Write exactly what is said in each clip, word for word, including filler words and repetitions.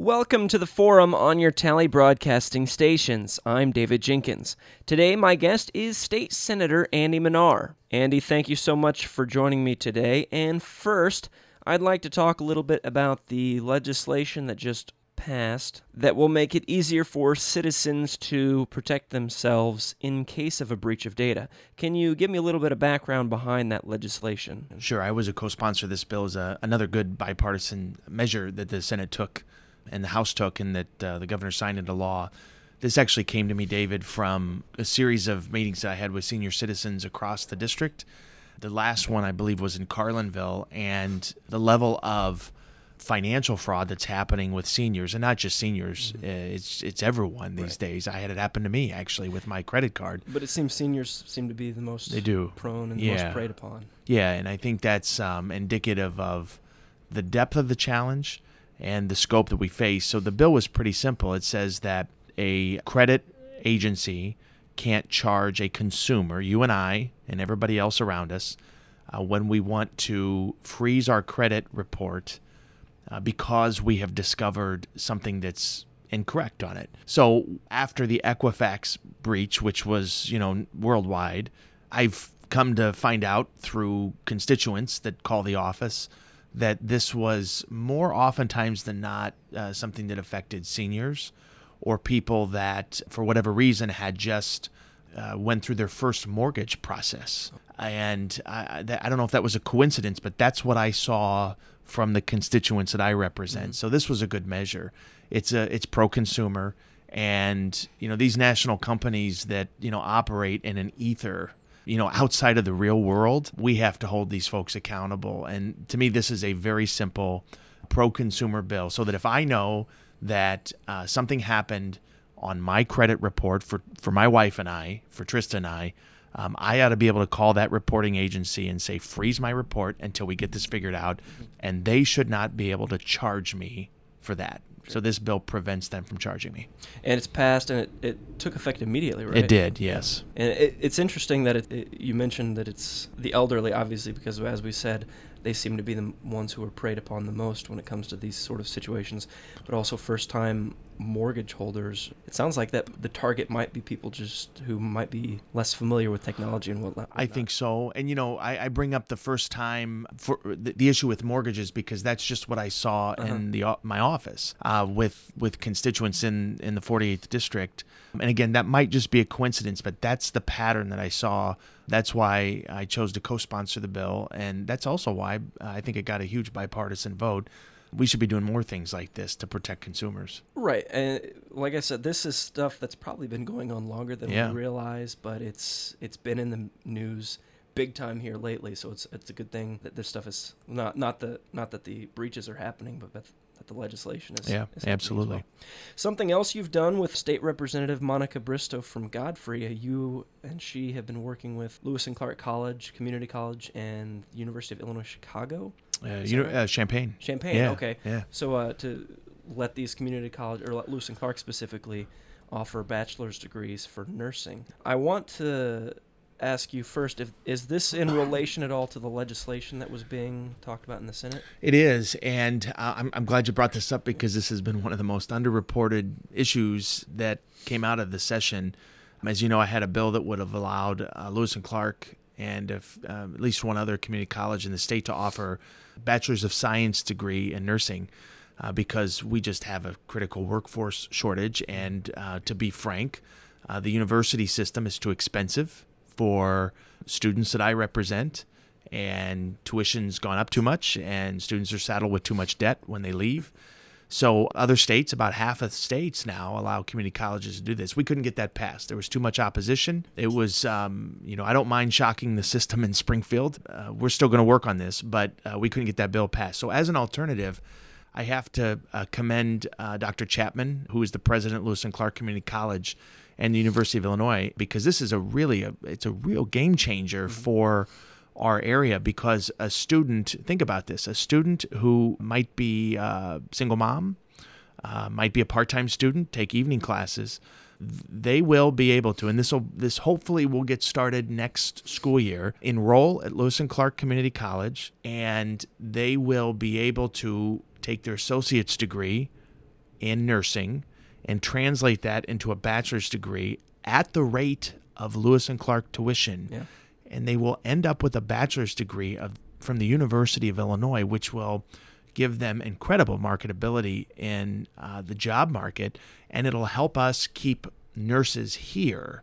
Welcome to the forum on your Tally Broadcasting stations. I'm David Jenkins. Today, my guest is State Senator Andy Manar. Andy, thank you so much for joining me today. And first, I'd like to talk a little bit about the legislation that just passed that will make it easier for citizens to protect themselves in case of a breach of data. Can you give me a little bit of background behind that legislation? Sure. I was a co-sponsor of this bill as a, another good bipartisan measure that the Senate took and the House took and that uh, the governor signed into law. This actually came to me, David, from a series of meetings that I had with senior citizens across the district. The last one, I believe, was in Carlinville, and the level of financial fraud that's happening with seniors, and not just seniors, mm-hmm. it's it's everyone these right. days. I had it happen to me, actually, with my credit card. But it seems seniors seem to be the most they do. prone and the yeah. most preyed upon. Yeah, and I think that's um, indicative of the depth of the challenge and the scope that we face. So the bill was pretty simple. It says that a credit agency can't charge a consumer, you and I and everybody else around us, uh, when we want to freeze our credit report uh, because we have discovered something that's incorrect on it. So after the Equifax breach, which was, you know, worldwide, I've come to find out through constituents that call the office that this was more oftentimes than not uh, something that affected seniors or people that, for whatever reason, had just uh, went through their first mortgage process. And I, I don't know if that was a coincidence, but that's what I saw from the constituents that I represent. Mm-hmm. So this was a good measure. It's a it's pro-consumer, and you know these national companies that you know operate in an ether. You know, outside of the real world, we have to hold these folks accountable. And to me, this is a very simple pro-consumer bill so that if I know that uh, something happened on my credit report for, for my wife and I, for Trista and I, um, I ought to be able to call that reporting agency and say, freeze my report until we get this figured out. And they should not be able to charge me for that. So this bill prevents them from charging me. And it's passed, and it, it took effect immediately, right? It did, yes. And it, it's interesting that it, it, you mentioned that it's the elderly, obviously, because as we said, they seem to be the ones who are preyed upon the most when it comes to these sort of situations, but also first-time mortgage holders. It sounds like that the target might be people just who might be less familiar with technology and whatnot. I think so. And, you know, I, I bring up the first time for the, the issue with mortgages because that's just what I saw uh-huh. in the my office uh, with with constituents in, in the forty-eighth district. And again, that might just be a coincidence, but that's the pattern that I saw. That's why I chose to co-sponsor the bill. And that's also why I think it got a huge bipartisan vote. We should be doing more things like this to protect consumers. Right. And like I said, this is stuff that's probably been going on longer than yeah. we realize, but it's it's been in the news big time here lately. So it's it's a good thing that this stuff is not not the not that the breaches are happening, but that, that the legislation is. Yeah, is absolutely. Well. Something else you've done with State Representative Monica Bristow from Godfrey, you and she have been working with Lewis and Clark College, Community College, and University of Illinois Chicago. Uh, you know, right? uh, Champaign. Champaign, yeah, okay. Yeah. So uh, to let these community college, or let Lewis and Clark specifically, offer bachelor's degrees for nursing. I want to ask you first, if is this in relation at all to the legislation that was being talked about in the Senate? It is, and uh, I'm, I'm glad you brought this up because this has been one of the most underreported issues that came out of the session. As you know, I had a bill that would have allowed uh, Lewis and Clark and if, uh, at least one other community college in the state to offer Bachelor's of Science degree in nursing uh, because we just have a critical workforce shortage. And uh, to be frank, uh, the university system is too expensive for students that I represent, and tuition's gone up too much, and students are saddled with too much debt when they leave. So other states, about half of states now, allow community colleges to do this. We couldn't get that passed. There was too much opposition. It was, um, you know, I don't mind shocking the system in Springfield. Uh, we're still going to work on this, but uh, we couldn't get that bill passed. So as an alternative, I have to uh, commend uh, Doctor Chapman, who is the president of Lewis and Clark Community College and the University of Illinois, because this is a really, a, it's a real game changer mm-hmm. for our area, because a student, think about this, a student who might be a single mom, uh, might be a part-time student, take evening classes, they will be able to, and this will, this hopefully will get started next school year, enroll at Lewis and Clark Community College, and they will be able to take their associate's degree in nursing and translate that into a bachelor's degree at the rate of Lewis and Clark tuition. Yeah. And they will end up with a bachelor's degree of from the University of Illinois, which will give them incredible marketability in uh, the job market, and it'll help us keep nurses here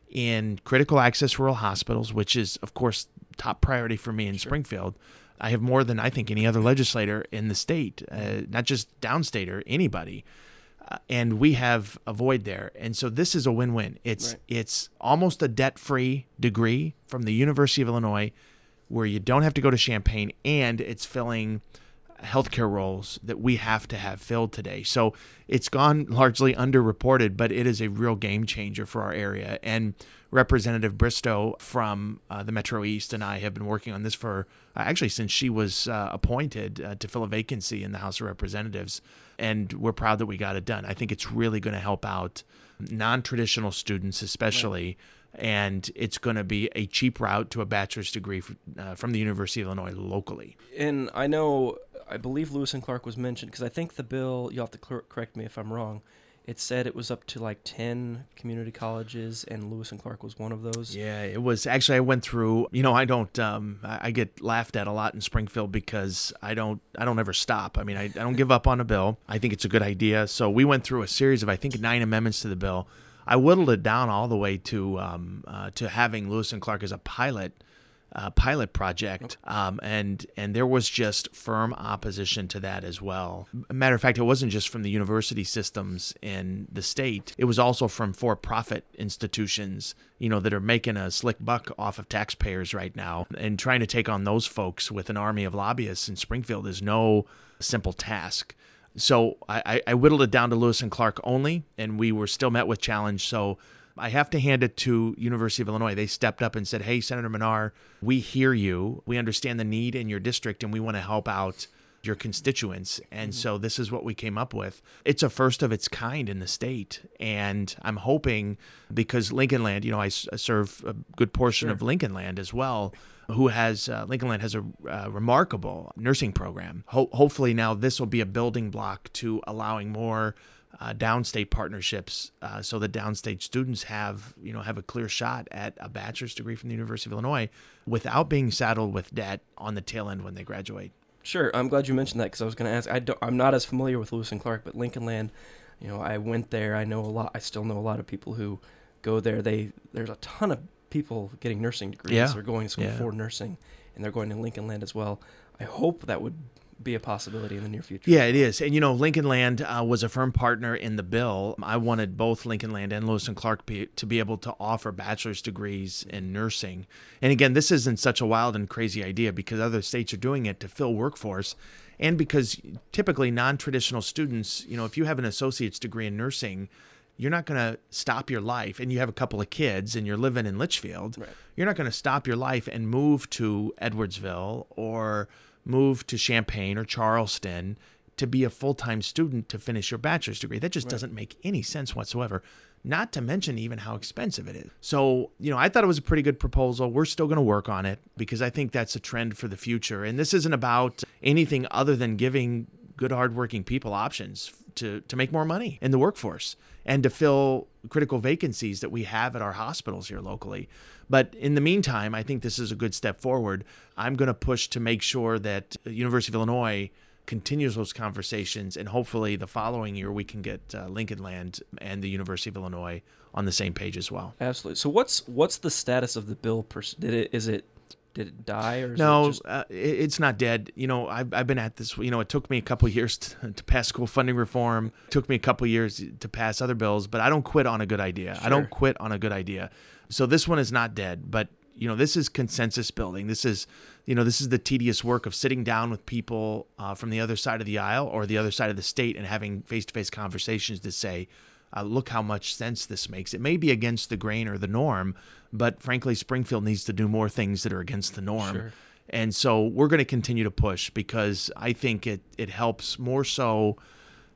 in critical access rural hospitals, which is, of course, top priority for me in Sure. Springfield. I have more than I think any other legislator in the state, uh, not just downstate or anybody. Uh, and we have a void there. And so this is a win-win. It's Right. it's almost a debt-free degree from the University of Illinois where you don't have to go to Champaign, and it's filling healthcare roles that we have to have filled today. So it's gone largely underreported, but it is a real game changer for our area. And Representative Bristow from uh, the Metro East and I have been working on this for uh, actually since she was uh, appointed uh, to fill a vacancy in the House of Representatives. And we're proud that we got it done. I think it's really going to help out non-traditional students, especially. Right. And it's going to be a cheap route to a bachelor's degree uh, from the University of Illinois locally. And I know, I believe Lewis and Clark was mentioned, because I think the bill, you'll have to cor- correct me if I'm wrong, it said it was up to like ten community colleges, and Lewis and Clark was one of those. Yeah, it was. Actually, I went through, you know, I don't, um, I I get laughed at a lot in Springfield because I don't, I don't ever stop. I mean, I, I don't give up on a bill. I think it's a good idea. So we went through a series of, I think, nine amendments to the bill. I whittled it down all the way to um, uh, to having Lewis and Clark as a pilot uh, pilot project, um, and and there was just firm opposition to that as well. Matter of fact, it wasn't just from the university systems in the state; it was also from for-profit institutions, you know, that are making a slick buck off of taxpayers right now, and trying to take on those folks with an army of lobbyists in Springfield is no simple task. So I, I whittled it down to Lewis and Clark only, and we were still met with challenge. So I have to hand it to University of Illinois. They stepped up and said, hey, Senator Menard, we hear you. We understand the need in your district, and we want to help out your constituents. And mm-hmm. so this is what we came up with. It's a first of its kind in the state. And I'm hoping, because Lincoln Land, you know, I, I serve a good portion Sure. of Lincoln Land as well, who has, uh, Lincoln Land has a uh, remarkable nursing program. Ho- hopefully now this will be a building block to allowing more uh, downstate partnerships uh, so that downstate students have, you know, have a clear shot at a bachelor's degree from the University of Illinois without being saddled with debt on the tail end when they graduate. Sure, I'm glad you mentioned that, because I was going to ask. I don't, I'm not as familiar with Lewis and Clark, but Lincoln Land, you know, I went there. I know a lot. I still know a lot of people who go there. They there's a ton of people getting nursing degrees. Yeah. They're going to school Yeah. for nursing, and they're going to Lincoln Land as well. I hope that would be a possibility in the near future. Yeah, it is. And, you know, Lincoln Land uh, was a firm partner in the bill. I wanted both Lincoln Land and Lewis and Clark be, to be able to offer bachelor's degrees in nursing. And again, this isn't such a wild and crazy idea because other states are doing it to fill workforce. And because typically non-traditional students, you know, if you have an associate's degree in nursing, you're not going to stop your life, and you have a couple of kids and you're living in Litchfield, Right. You're not going to stop your life and move to Edwardsville or move to Champaign or Charleston to be a full-time student to finish your bachelor's degree. That just Right. doesn't make any sense whatsoever, not to mention even how expensive it is. So, you know, I thought it was a pretty good proposal. We're still going to work on it because I think that's a trend for the future. And this isn't about anything other than giving good, hardworking people options to, to make more money in the workforce and to fill critical vacancies that we have at our hospitals here locally. But in the meantime, I think this is a good step forward. I'm going to push to make sure that the University of Illinois continues those conversations, and hopefully the following year we can get uh, Lincoln Land and the University of Illinois on the same page as well. Absolutely. So what's what's the status of the bill? Pers- did it is it did it die or is No, it just... uh, it, it's not dead. You know, I've, I've been at this, you know, it took me a couple of years to, to pass school funding reform. It took me a couple of years to pass other bills, but I don't quit on a good idea. Sure. I don't quit on a good idea. So this one is not dead, but you know, this is consensus building. This is, you know, this is the tedious work of sitting down with people uh, from the other side of the aisle or the other side of the state and having face-to-face conversations to say, uh, look how much sense this makes. It may be against the grain or the norm, but frankly, Springfield needs to do more things that are against the norm. Sure. And so we're going to continue to push because I think it, it helps more so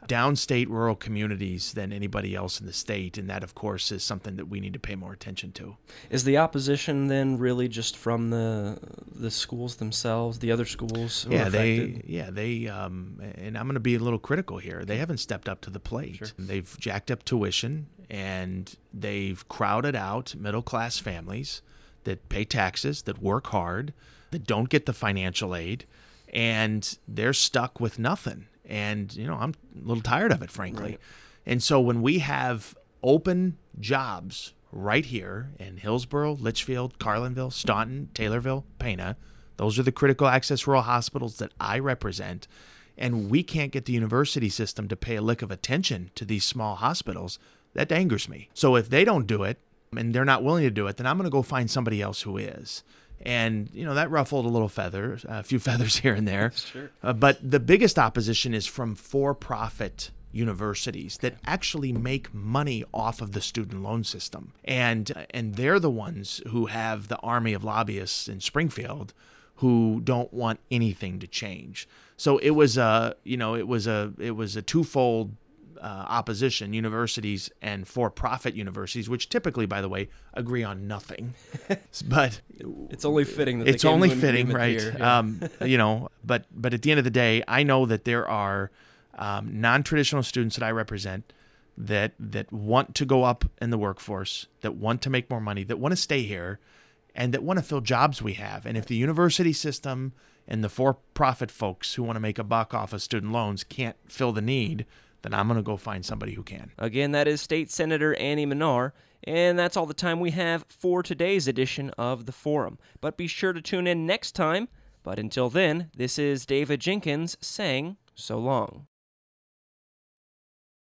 downstate rural communities than anybody else in the state, and that, of course, is something that we need to pay more attention to. Is the opposition then really just from the the schools themselves, the other schools? Who Yeah, are they, affected? yeah, they, um, and I'm going to be a little critical here. They haven't stepped up to the plate. Sure. They've jacked up tuition, and they've crowded out middle-class families that pay taxes, that work hard, that don't get the financial aid, and they're stuck with nothing. And, you know, I'm a little tired of it, frankly. Right. And so when we have open jobs right here in Hillsborough, Litchfield, Carlinville, Staunton, Taylorville, Pana, those are the critical access rural hospitals that I represent, and we can't get the university system to pay a lick of attention to these small hospitals, that angers me. So if they don't do it, and they're not willing to do it, then I'm going to go find somebody else who is. And, you know, that ruffled a little feather, a few feathers here and there. Sure. Uh, but the biggest opposition is from for-profit universities that actually make money off of the student loan system. And and they're the ones who have the army of lobbyists in Springfield who don't want anything to change. So it was a, you know, it was a it was a twofold Uh, opposition, universities and for-profit universities, which typically, by the way, agree on nothing. But It's only fitting that it's they came only to an fitting, agreement right? here. Yeah. Um, you know, but but at the end of the day, I know that there are um, non-traditional students that I represent that that want to go up in the workforce, that want to make more money, that want to stay here, and that want to fill jobs we have. And if the university system and the for-profit folks who want to make a buck off of student loans can't fill the need, then I'm going to go find somebody who can. Again, that is State Senator Andy Manar, and that's all the time we have for today's edition of The Forum. But be sure to tune in next time. But until then, this is David Jenkins saying so long.